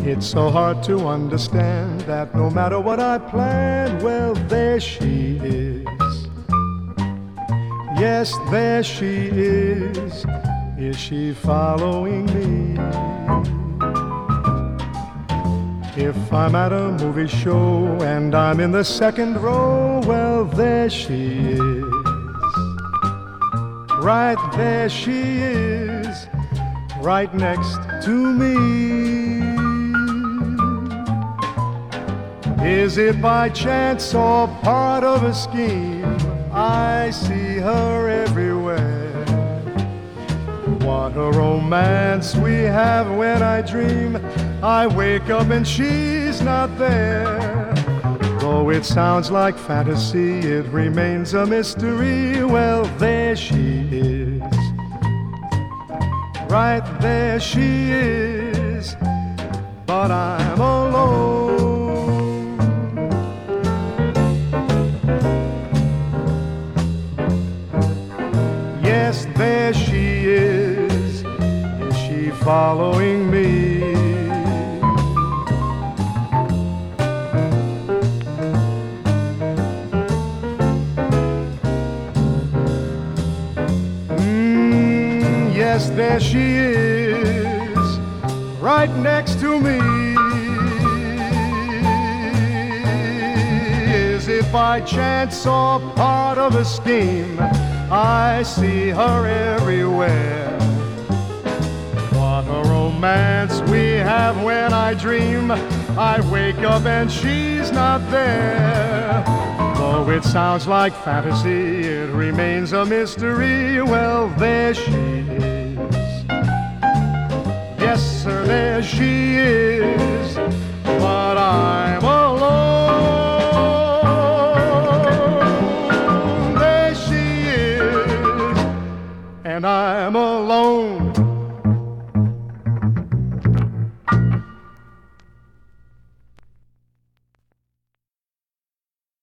It's so hard to understand that no matter what I plan, well, there she is. Yes, there she is. Is she following me? If I'm at a movie show and I'm in the second row, well, there she is. Right there she is, right next to me. Is it by chance or part of a scheme? I see her everywhere. What a romance we have when I dream. I wake up and she's not there. Though it sounds like fantasy, it remains a mystery. Well, there she is. Right there she is. But I'm alone. Yes, there she is. Is she following me? Yes, there she is, right next to me. Is it by chance or part of a scheme? I see her everywhere. What a romance we have when I dream. I wake up and she's not there. Though it sounds like fantasy, it remains a mystery. Well, there she is. Yes, sir, there she is.